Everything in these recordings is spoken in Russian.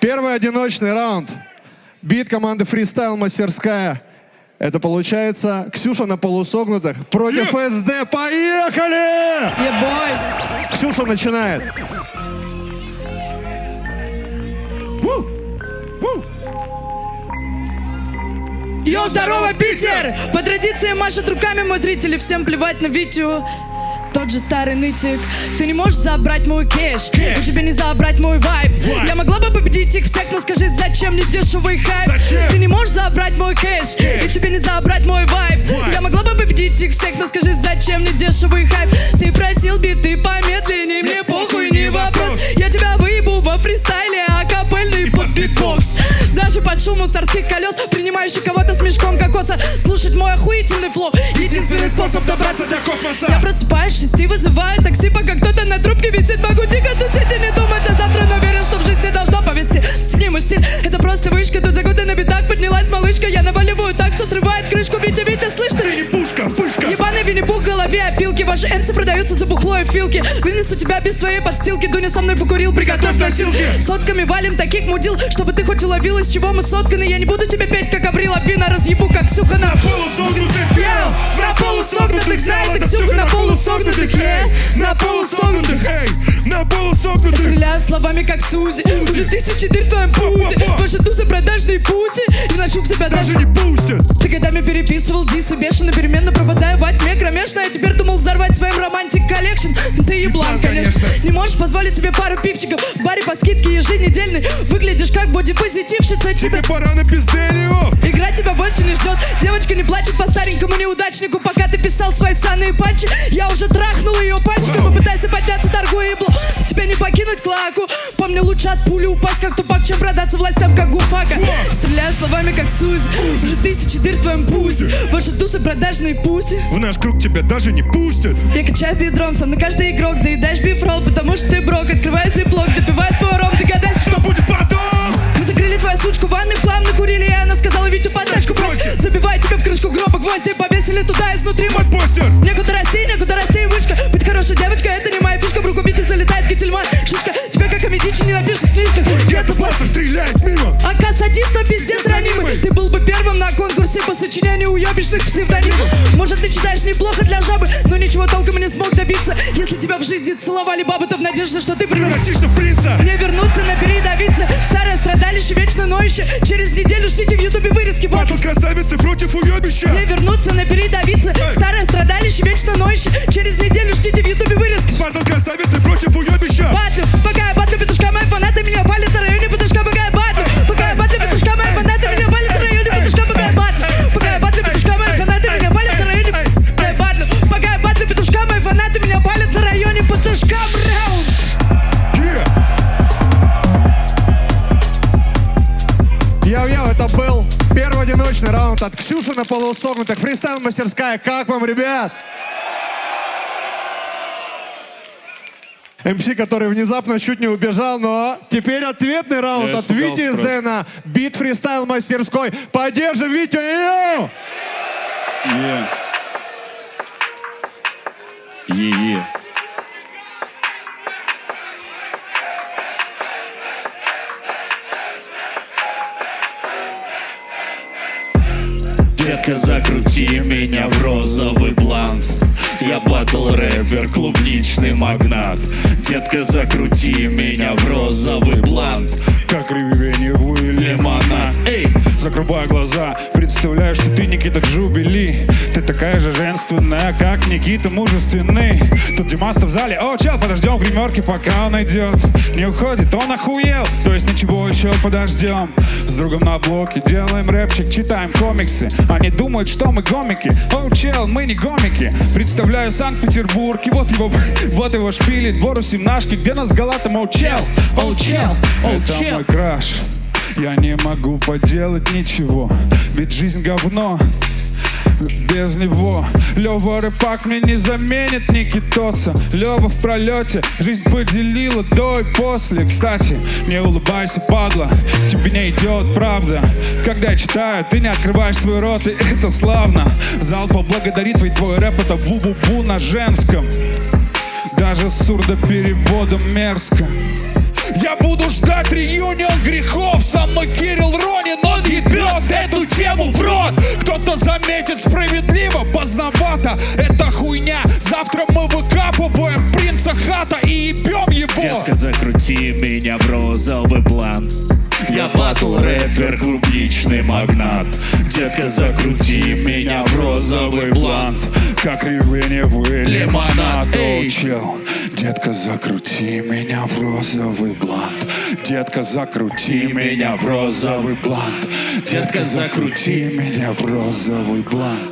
Первый одиночный раунд. Бит команды Freestyle Мастерская. Это получается Ксюша на полусогнутых против СД. Поехали! Ксюша начинает. Йоу, здорово, Питер! По традиции машет руками мой зритель, и всем плевать на Витю. Тот же старый нытик. Ты не можешь забрать мой кэш, и тебе не забрать мой вайб. Я могла бы победить их всех, но скажи, зачем мне дешевый хайп? Ты не можешь забрать мой кэш, и тебе не забрать мой вайб. Я могла бы победить их всех, но скажи, зачем мне дешевый хайп? Ты просил биты помедленнее, мне похуй, не вопрос. Я тебя выебу во фристайле, а капельный под битбокс. Даже под шум мусорных колес, принимающий кого-то с мешком кокоса. Слушать мой охуительный флоу — единственный способ добраться до космоса. Я просыпаюсь, 6 вызываю такси, пока кто-то на трубке висит. Могу дико тусить и не думать о завтра, но верю, что в жизни должно повести. С ним и стиль — это просто вышка. Тут за годы на битах поднялась малышка. Я наваливаю так, что срывает крышку. Витя, слышь ты? Ты не пушка, пышка. Ебаный Винни-Пух в голове опилки. Ваши эмси продаются за бухло и филки. Вынесу тебя без твоей подстилки. Дуня со мной покурил, приготовь носилки. Сотками валим таких мудил, чтобы ты хоть уловил, из чего мы сотканы. Я не буду тебе петь, как Аврил Лавина. Разъебу, как Ксюха на полусогнутых. На полусогнутых, знает Ксюха на полусогнутых. На полусогнутых, эй, на полусогнутых. Стреляю словами, как Сузи. Уже тысячи дыр в твоем пузе. Ваши тузы продажные пуси, и на щук тебя даже не пустят. Ты годами переписывал дисы, бешено переменно пропадая во тьме кромешной. Я теперь думал взорвать своим романтик коллекшн. Ты еблан, конечно. Не можешь позволить себе пару пивчиков в баре по скидке еженедельной. Выглядишь как бодипозитивщица. Тебе пора на пизделью. Игра тебя больше не ждет. Девочка не плачет по старенькому неудачнику. Пока ты писал свои санные патчи, я уже трахнул ее пальчиком. Попытайся подняться, торгуй ебло. Тебе не покинуть клаку. Помни, лучше от пули упасть, как тупак, чем продаться властям, как гуфака. Стреляю словами, как Сузи. Уже тысячи дыр в твоем пузе. Ваши тусы продажные пуси. В наш круг тебя даже не пустят. Я качаю бедром, сам на каждый игрок. Доедаешь бифролл, потому что ты брок. Открывай зиплок, допивай свой ром. Догадайся, что будет потом. Мы закрыли твою сучку в ванной, в хлам накурили. И она сказала, Витю, подачку брось. Забивай тебя в крышку гроба гвозди. Повесили туда изнутри мой постер. Некуда расти, вышка. Быть хорошей девочкой, это не моя фишка. В руку Вити залетает Гительман, шишка. Тебе как комедичи не напишут в книжках. Где-то постер стреляет мимо. Ака садист, но пиздец ранимый. Ты был бы первым на конкурсе по сочинению уебищных псевдонимов. Может, ты читаешь неплохо для жабы, но ничего толком не смог добиться. Если тебя в жизни целовали бабы, то в надежде, что ты превратишься в принца. Мне вернуться, набери давиться. Старое страдалище, вечно ноющее. Через неделю ждите в ютубе вырезки. Батл красавицы против уебища. Мне вернуться, набери давиться. Старое страдалище, вечно ноющее. Через неделю ждите в ютубе вырезки. Батл красавицы против уебища. Батлю, пока я батлю, петушка, мои фанаты меня палят на районе петушка, пока я батлю. Пока я батлю, петушка, мои фанаты меня палят на районе петушка, пока я батлю. Пока я батлю, петушка, мои фанаты меня палят на районе батлю. Пока я батлю, петушка, мои фанаты меня палят на районе петушка, раунд. Йоу-йоу, это был первый одиночный раунд от Ксюши на полусогнутых. Фристайл Мастерская. Как вам, ребят? МС, который внезапно чуть не убежал, но теперь ответный раунд от Вити СД на бит Фристайл Мастерской. Поддержим Витю! Детка, закрути меня в розовый блант. Я батл-рэпер, клубничный магнат. Детка, закрути меня в розовый блант, как ревеневый лимонад. Эй, закрывай глаза, представляю, что ты Никита Джубили. Ты такая же женственная, как Никита мужественный. Тут Димаста в зале, о, чел, подождем в гримерке, пока он идет. Не уходит, он охуел, то есть ничего, еще подождем. С другом на блоке делаем рэпчик, читаем комиксы. Они думают, что мы гомики. О, чел, мы не гомики. Представляю Санкт-Петербург, и вот его шпили, двор у семнашки, где нас Галатом, о, чел, о, чел, о, чел. Это мой краш, я не могу поделать ничего, ведь жизнь говно без него. Лёва Рэпак мне не заменит Никитоса. Лёва в пролете, жизнь поделила до и после. Кстати, не улыбайся, падла, тебе не идет правда. Когда я читаю, ты не открываешь свой рот, и это славно. Зал поблагодарит, ведь твой рэп это бу-бу-бу на женском. Даже с сурдопереводом мерзко. Я буду ждать реюнион грехов. Со мной Кирилл Ронин, он ебет эту тему в рот. Кто-то заметит справедливо, поздновато. Это хуйня, завтра мы выкапываем принца Хата и ебем его. Детка, закрути меня в розовый план. Я батл рэпер, клубничный магнат. Детка, закрути меня в розовый блант, Как ревеневый лимонад. Эй, чел. Детка, закрути меня в розовый блант. Детка, закрути меня в розовый блант. Детка, закрути меня в розовый блант.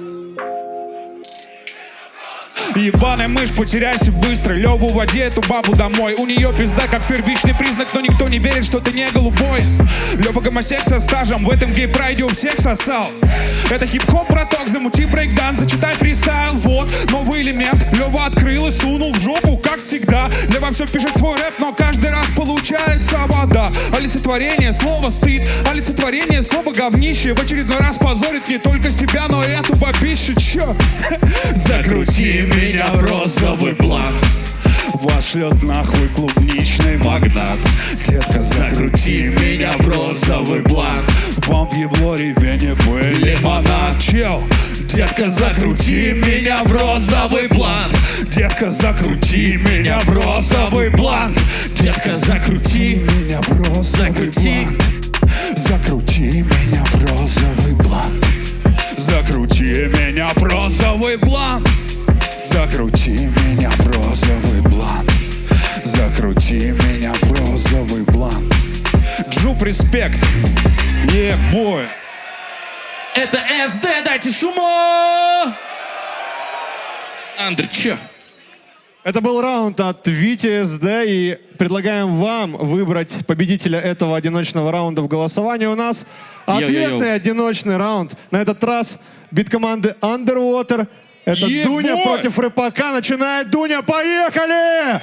Ебаная мышь, потеряйся быстро. Леву води эту бабу домой. У нее пизда как первичный признак, но никто не верит, что ты не голубой. Лева гомосек со стажем, в этом гей-прайде у всех сосал. Это хип-хоп, браток, замути брейкдан, зачитай фристайл. Вот, новый элемент, Лева открыл и сунул в жопу, как всегда. Лева все пишет свой рэп, но каждый раз получается вода. Олицетворение слова стыд, олицетворение слова говнище. В очередной раз позорит не только с тебя, но и эту бабищу. Чё? Закрути меня в розовый блант. Вас шлет нахуй клубничный магнат. Детка, Закрути меня в розовый блант. вам в ебло ревене был лимонад. Чел, Детка, закрути меня в розовый блант. детка, закрути меня в розовый блант. Детка, закрути. Меня в розовый Закрути. блант. Закрути меня в розовый блант. Закрути меня в розовый блант. Закрути меня в розовый блант. Закрути меня в розовый блант. Джуп, респект. Бой. Это СД, дайте шуму! Андрей, чё? Это был раунд от Вити СД, и предлагаем вам выбрать победителя этого одиночного раунда в голосовании. У нас ответный одиночный раунд. На этот раз бит команды Underwater. Это Дуня против Рэпака. Начинает Дуня. Поехали!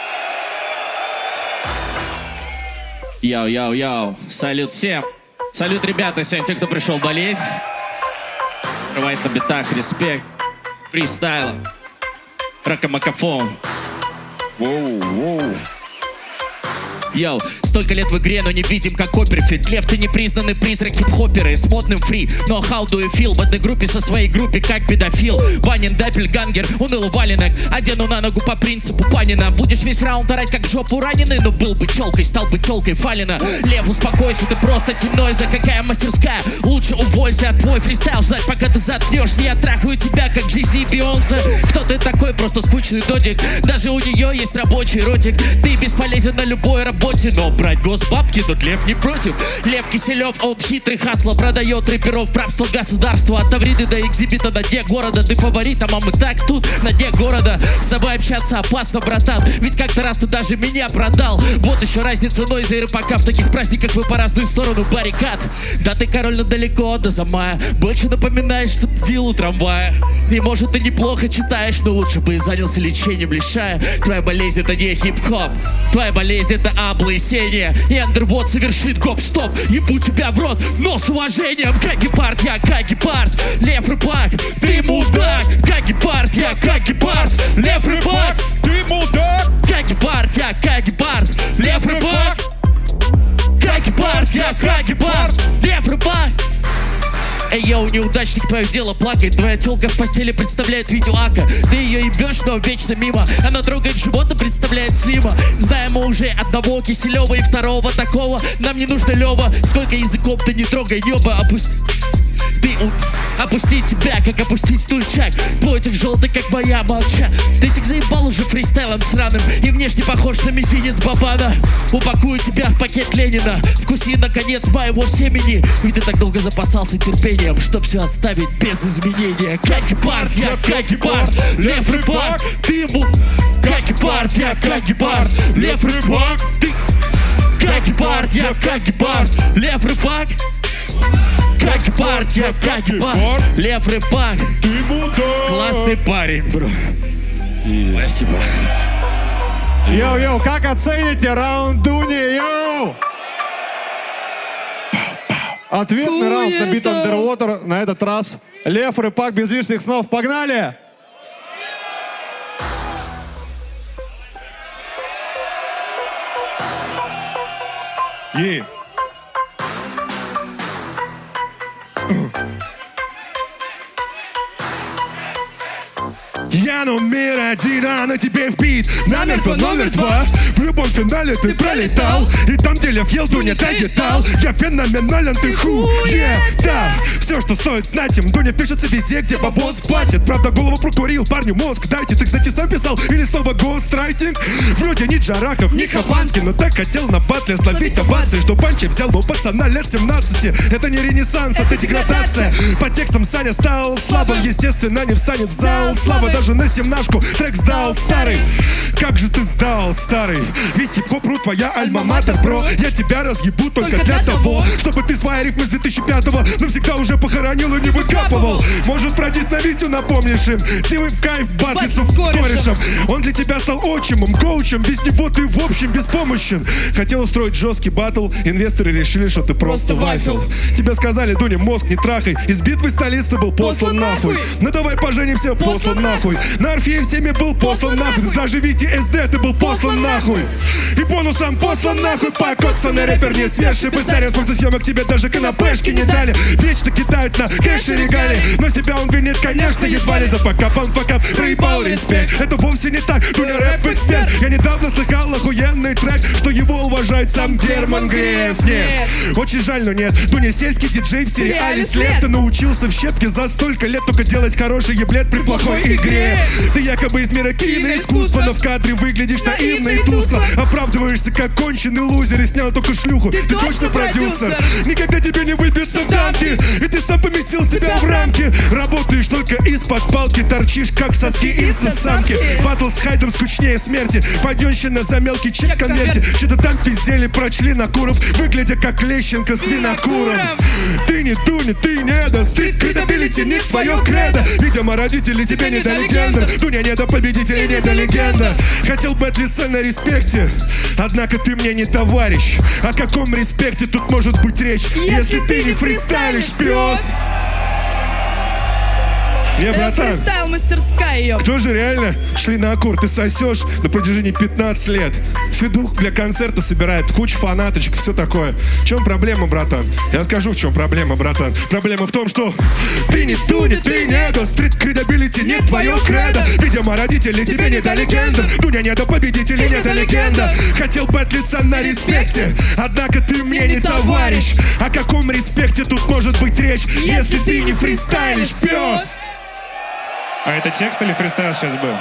Йоу-йоу-йоу. Салют всем. Салют, ребята, всем те, кто пришел болеть. Рвать на битах, респект. Фристайл. Ракомакафон. Воу-воу. Йоу, столько лет в игре, но не видим, как Копперфильд. Лев, ты непризнанный призрак хип-хоперы с модным фри. Но how do you feel? В одной группе со своей группе, как педофил. Ванин, даппельгангер, унылый валенок. Одену на ногу по принципу Панина. Будешь весь раунд орать, как в жопу раненый. Но был бы тёлкой, стал бы тёлкой Фалина. Лев, успокойся, ты просто темной. За какая мастерская? Лучше уволься, а твой фристайл ждать, пока ты заткнешься. Я трахаю тебя, как Джей-Зи и Бейонсе. Кто ты такой? Просто скучный додик. Даже у нее есть рабочий ротик. Ты бесполезен на любой работе. Но брать госбабки тут Лев не против. Лев Киселев, он хитрый хасло. Продает рэперов в рабство государства. От Тавриды до экзибита на дне города. Ты фаворит, а мы так тут на дне города. С тобой общаться опасно, братан. Ведь как-то раз ты даже меня продал. Вот еще разница Нойза и Рэпака. В таких праздниках вы по разную сторону баррикад. Да ты, король, но далеко до замая. Больше напоминаешь, что птил у трамвая. И может ты неплохо читаешь, но лучше бы и занялся лечением, лишая. Твоя болезнь это не хип-хоп. Твоя болезнь это облысение. И Underwater совершит гоп-стоп. Ебу тебя в рот, но с уважением. Как гепард, я как гепард. Лев Рэпак, ты мудак. Как гепард, я как гепард. Лев Рэпак, Ты мудак. как гепард, я как гепард. Лев Рэпак, как гепард, я как гепард. Лев Рэпак. Эй, йоу, неудачник, твое дело плакать. Твоя тёлка в постели представляет видео Ака. Ты ее ебешь, но вечно мимо. Она трогает живот и представляет Слима. Знаем мы уже одного Киселева и второго такого. Нам не нужно Лева. Сколько языков ты не трогай, небо, опустить тебя, как опустить стульчак. Плотик желтый, как моя молча. Ты всех заебал уже фристайлом сраным. И внешне похож на мизинец Бабана. Упакую тебя в пакет Ленина. Вкуси, наконец, моего семени. Ведь ты так долго запасался терпением, чтоб все оставить без изменения. Как гепард, я как гепард. Лев Рэпак, ты ему. Как гепард, я как гепард. Лев Рэпак, ты. Как гепард, я как гепард. Лев Рэпак. Как гепард, я как гепард. Лев Рэпак, Ты мудак. классный парень, бро. Спасибо. Йоу-йоу, как оцените раунд Дуни? Йоу! Ответный раунд на бит Underwater. На этот раз Лев Рэпак без лишних слов. Погнали! Ей. Я номер один, а на тебе вбит номер два. В любом финале ты пролетал, и там, где Лев ел, Дуня доедал. Я феноменален, ты хуе. Да, все, что стоит знать им. Дуня пишется везде, где бабос платит. Правда, голову прокурил, парню мозг дайте. Ты, кстати, сам писал или снова гострайтинг? Вроде ни Джарахов, ни Хованский, но так хотел на батле словить овации, что Банчи взял у пацана лет 17. Это не ренессанс, это деградация. По текстам Саня стал слабым, естественно, не встанет в зал. Слава даже на 17-шку трек сдал старый. Как же ты сдал, старый? Ведь хип-хоп ру твоя альма-матер, бро. Я тебя разъебу только для того, чтобы ты свои рифмы с 2005-го навсегда уже похоронил и не выкапывал. Может, про дис на Витю напомнишь им? Ты в кайф батлиться с корешем. Он для тебя стал отчимом, коучем. Без него ты в общем беспомощен. Хотел устроить жесткий батл, инвесторы решили, что ты просто вафел. Тебе сказали, Дуня, мозг не трахай. Из битвы столицы был послан нахуй. Ну давай поженимся, послан нахуй. На Орфее всеми был послан нахуй. Даже Вите СД ты был послан нахуй. И бонусом послан нахуй. Покоцанный рэпер не свежий. Быстрее смог за съемок, тебе даже канапешки не дали. Вечно кидают на кэши регалии, но себя он винит, конечно, едва ли. За покап он факап, проебал респект. Это вовсе не так, Дуня рэп-эксперт. Я недавно слыхал охуенный трек, что его уважает сам Герман Греф. Нет, очень жаль, но нет. Дуня сельский диджей в сериале «След». Ты научился в щепке за столько лет только делать хороший еблет при плохой игре. Ты якобы из мира киноискусства, но в кадре выглядишь наивно и тусло. Оправдываешься как конченый лузер и снял только шлюху. Ты точно продюсер. Никогда тебе не выбиться в дамки, и ты сам поместил себя в рамки. Работаешь только из-под палки, торчишь как соски из самки. Батл с Хайдом скучнее смерти. Паденщина за мелкий чек конверте. Что-то там пиздели про членокуров, выглядя как Лещенко с винокуром. Ты не Дуня, ты не Эда. Стрит кредабилити не твое кредо. Видимо, родители тебе не дали гендер. Дуня не до победителей, не до легенда. Хотел бэтлиться на респекте, однако ты мне не товарищ. О каком респекте тут может быть речь, если ты не фристайлишь, пес? Не, братан, фристайл мастерская, ёп. кто же реально шли на аккорд? Ты сосешь на протяжении 15 лет. Федук для концерта собирает кучу фанаточек, все такое. В чем проблема, братан? Я скажу, в чем проблема, братан. Проблема в том, что ты не Дуня, ты не Эда. Стрит кредабилити не твое кредо. Видимо, родители тебе не дали гендер. Дуня не до победителей, не до легенда. Хотел бэтлиться на респекте, однако ты мне не товарищ. О каком респекте тут может быть речь, если ты не фристайлишь, пес? А это текст или фристайл сейчас был?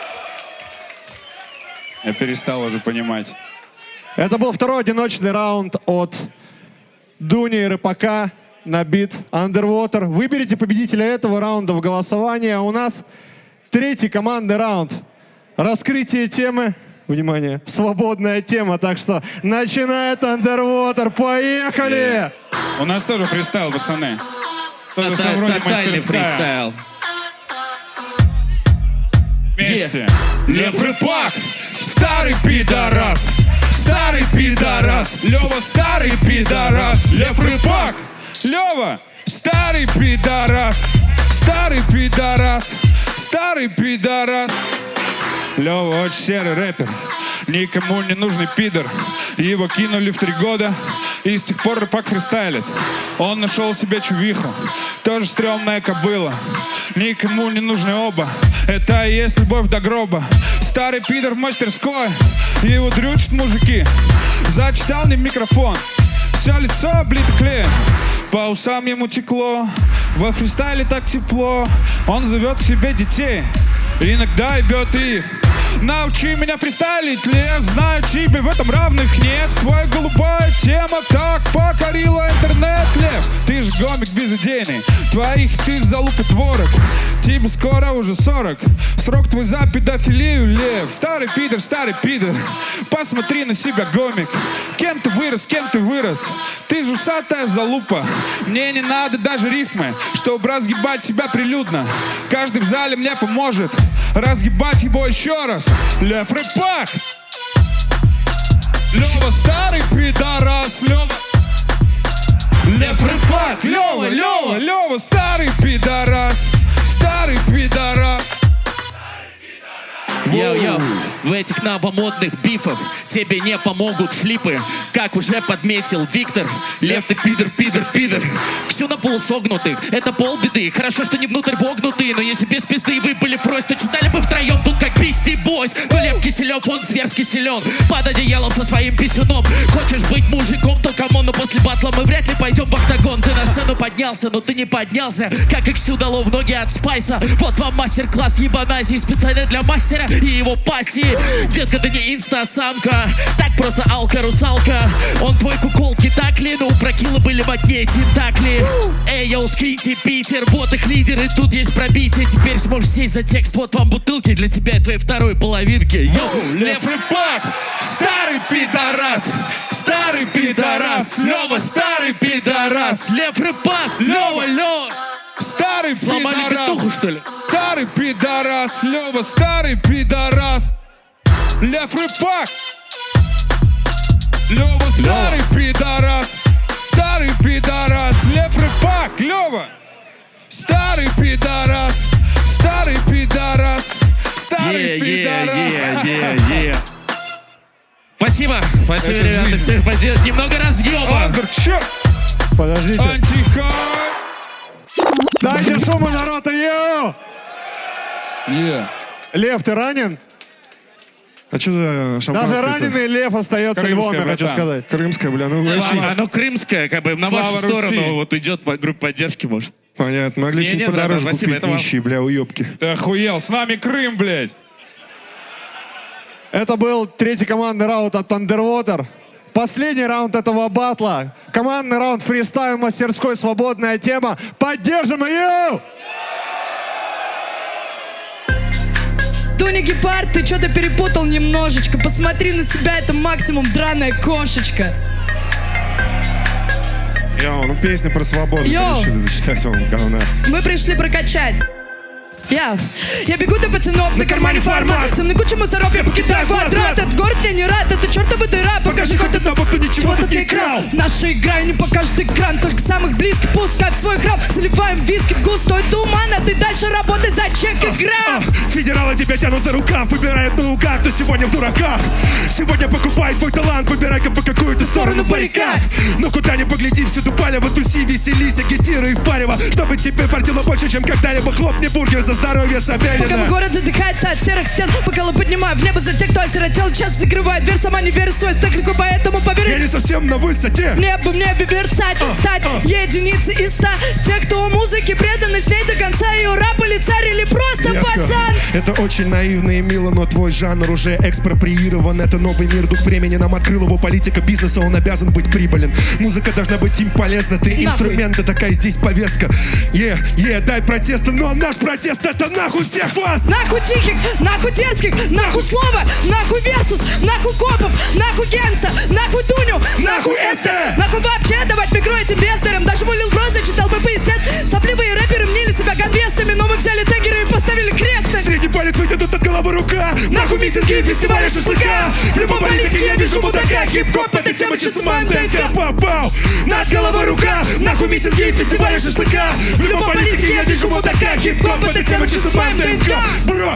Я перестал уже понимать. Это был второй одиночный раунд от Дуни и Рэпака на бит Underwater. Выберите победителя этого раунда в голосовании. А у нас третий командный раунд. Раскрытие темы. Внимание, свободная тема. Так что начинает Underwater. Поехали! У нас тоже фристайл, пацаны. Тоже вроде Тотальный мастерская. фристайл. Вместе. Лев Рэпак, старый пидорас. Старый пидорас. Лёва, старый пидорас. Лев Рэпак, Лёва, старый пидорас. Старый пидорас. Старый пидорас. Лёва очень серый рэпер, никому не нужный пидор. Его кинули в 3 года, и с тех пор Рэпак фристайлит. Он нашел себе чувиху, тоже стрёмная кобыла. Никому не нужны оба, это и есть любовь до гроба. Старый пидор в мастерской, его дрючат мужики. Зачитал не в микрофон, все лицо облито клеем. По усам ему текло, во фристайле так тепло. Он зовет к себе детей, иногда ебет их. Научи меня фристайлить, Лев, знаю, тебе в этом равных нет. Твоя голубая тема так покорила интернет, Лев. Ты ж гомик безыдейный, твоих ты залупа творог. Тебе скоро уже 40, срок твой за педофилию, Лев. Старый пидор, посмотри на себя, гомик. Кем ты вырос, кем ты вырос? Ты ж усатая залупа. Мне не надо даже рифмы, чтобы разгибать тебя прилюдно. Каждый в зале мне поможет разгибать его еще раз. Лев Рэпак, Лёва, старый пидорас. Лёва, Лев Рэпак, Лёва, старый пидорас. Старый пидорас. Йоу-йоу. В этих новомодных бифах тебе не помогут флипы. Как уже подметил Виктор, Лев ты пидор. Ксю на полусогнутых, это полбеды. Хорошо, что не внутрь вогнутые, но если без пизды вы были прось, то читали бы втроем тут как Beastie Boys. Но Лев Киселев, он зверски силен, под одеялом со своим писюном. Хочешь быть мужиком, то камон, но после батла мы вряд ли пойдем в октагон. Ты на сцену поднялся, но ты не поднялся, как и Ксю дало в ноги от Спайса. Вот вам мастер-класс ебаназии, специально для мастера и его пассии. Детка, ты не инста-самка, так просто алка-русалка. Он твой куколки так ли, но у прокила были моднее тентакли. Эй, йоу, скриньте Питер, вот их лидеры, тут есть пробитие. Теперь сможешь сесть за текст, вот вам бутылки для тебя и твоей второй половинки. Йоу, Лев Рыбак, старый пидорас, старый пидорас, Лёва, старый пидорас, Лев Рыбак, Лёва. Старый Сломали пидорас. петуху, что ли? Старый пидорас, Лёва, старый пидорас. Лев Рыбак. Лёва, старый пидорас. Старый пидорас, Лев Рыбак, Лёва. Старый пидорас. Старый пидорас. Старый пидорас. Спасибо, Это ребята, жизнь. всех поделать. Немного разъема. Андерчак. Подождите. Антихай. Дайте шуму, народ, йоу! Yeah. Лев, ты ранен? А что за шампанское? Даже раненый лев остается Крымская, львом, я хочу братан. сказать. Крымская, бля, ну вообще. Оно крымское, как бы на Слава вашу Руси. сторону вот идет группа поддержки, может. Понятно. Могли Не, что-нибудь не, подороже братан, спасибо, купить, это вам. нищие, бля, уёбки. Ты охуел, с нами Крым, блядь. Это был третий командный раунд от Underwater. Последний раунд этого батла. Командный раунд фристайл мастерской «Свободная тема». Поддержим ее! Тони Гепард, ты что-то перепутал немножечко. Посмотри на себя, это максимум драная кошечка. Йоу, ну песня про свободу Йоу. решили зачитать вам, говна. Мы пришли прокачать. Я бегу до пацанов, на кармане формат. Со мной куча мусоров, я покидаю квадрат. Этот город мне не рад, это чертова дыра. Покажи хоть одного, кто ничего тут не крал. Наша игра не покажет экран, только самых близких пускай в свой храм. Заливаем виски в густой туман, а ты дальше работай за чек и грамм. Федералы тебя тянут за рукав, выбирают наука, кто сегодня в дураках. Сегодня покупай твой талант, выбирай-ка по какую-то сторону баррикад. Но куда ни погляди, всюду палево, туси, веселись, агитируй впарево. Чтобы тебе фартило больше, чем когда-либо. Хлопни бургер за здоровье Пока Собянина. город задыхается от серых стен, бокалы поднимаю в небо за тех, кто осиротел. Час закрывает дверь, сама не верит в свою технику, поэтому Я поверь. не совсем на высоте. Мне бы мерцать, стать единицей из 100. Те, кто музыке преданы, с ней до конца. Ее рап или царь, или просто Детка, пацан. это очень наивно и мило, но твой жанр уже экспроприирован. Это новый мир, дух времени нам открыл его. Политика бизнеса, он обязан быть прибылен. Музыка должна быть им полезна. Ты инструмент, и такая здесь повестка. Дай протеста, но наш протест это нахуй всех вас. Нахуй тихих, нахуй дерзких, нахуй слова, нахуй версус, нахуй копов, нахуй генста, нахуй Дуню, Нахуй это! нахуй вообще давать микро этим бестерам. Даже мой Лил Бро зачитал бы пиздец. Сопливые рэперы мнили себя конвестами, но мы взяли тегеры и поставили крест. Средний палец вытянут от головы рука. Нахуй митинги и фестивали шашлыка. В любом политике я вижу мудака. Хип-хоп это тема чисто моим ДНК. Пау-пау, над головой рука. Нахуй митинги и фестивали шашлыка. В любом политике я вижу мудака. Хип-хоп это тема чисто моим ДНК. Бро!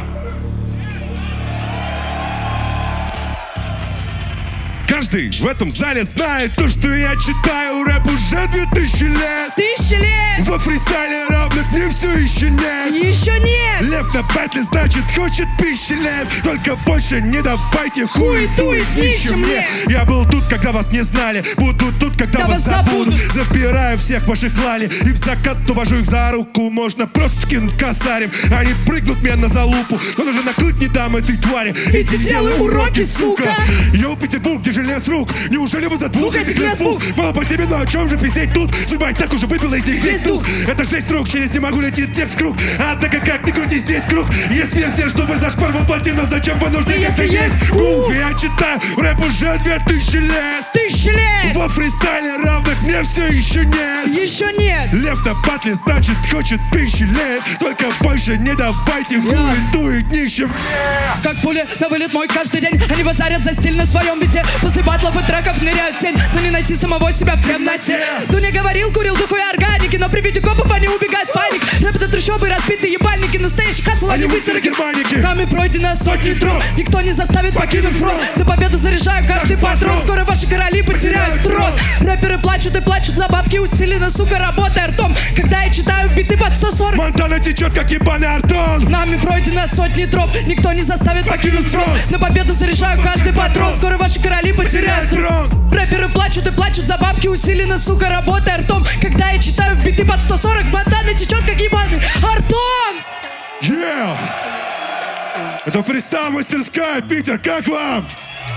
Каждый в этом зале знает то, что я читаю рэп уже 2000 лет. 1000 лет, Во фристайле равных мне все еще нет. еще нет. Лев на батле, значит, хочет пищи лев. Только больше не давайте хуетует нищим мне. Я был тут, когда вас не знали. Буду тут, когда вас забудут. Забираю всех ваших лали и в закат увожу их за руку. Можно просто кинуть косарем. Они прыгнут мне на залупу, но даже наклык не дам этой твари. Иди делай уроки, сука. Йоу, Петербург, где желез рук. Неужели вы за двух этих лесбук? Мало по тебе, но о чем же пиздеть тут? Судьба и так уже выбила из них весь дух. Это 6 рук, через не могу летит текст круг. Однако как ни крути, здесь круг. Есть версия, что вы за шквар воплоти, но зачем вы нужны, если есть гуф? Я читаю рэп уже 2000 лет. 1000 лет, Во фристайле равных мне все еще нет. еще нет. Лев на батле, значит, хочет пищи лет. Только больше не давайте хуетует нищим. Как пули на вылет мой каждый день. Они базарят за стиль на своем бите. После батлов и треков ныряют в тень, но не найти самого себя в темноте. Дуня говорил, курил духовые органики, но при виде копов они убегают в паник. Рэп это трущобы, разбитые ебальники, настоящий хасл, они высеры германики. Нами пройдено сотни троп, никто не заставит покинуть фронт. До победы заряжаю каждый патрон, скоро ваши короли потеряют трон. Рэперы плачут и плачут за бабки, усиленно, сука, работая ртом. Когда я читаю биты под 140, Монтана течет, как ебаный Артон. нами пройдено сотни троп, никто не заставит покинуть фронт. На победу заряжаю каждый патрон, скоро ваши короли потеряют трон. Рэперы плачут и плачут за бабки, усиленно, сука, работая ртом. Когда я читаю биты под 140, Монтана течет, как ебаный Артон. Yeah! Это фристайл мастерская, Питер, как вам?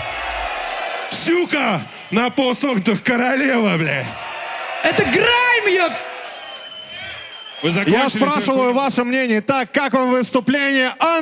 Сюка на полсогнутых королева, блядь. Это грайм, ёп! Вы закончили Я спрашиваю ваше мнение. Так, как вам выступление?